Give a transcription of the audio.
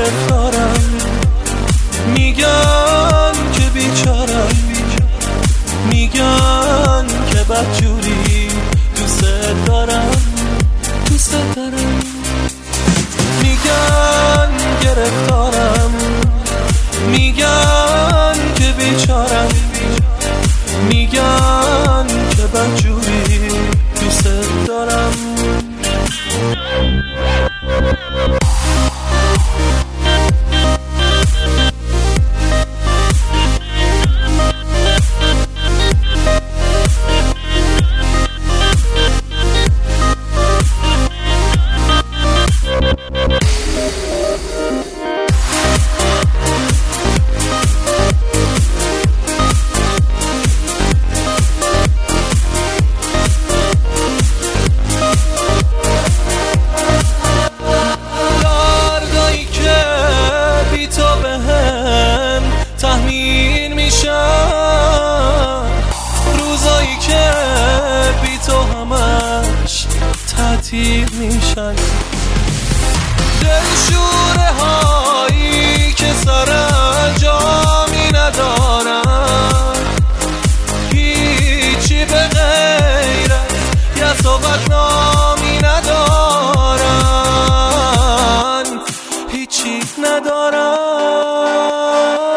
گرفتارم، میگن که بیچارم، میگن که بدجوری دوست دارم، دوست دارم. میگن گرفتارم، میگن که بیچارم، میگن که بدجوری دوست دارم. تحمیل میشن روزایی که بی تو همش تعطیل میشن، دلشوره هایی که سر انجامی ندارن، هیچی به غیر از یه صحبت نامی ندارن، هیچی ندارن.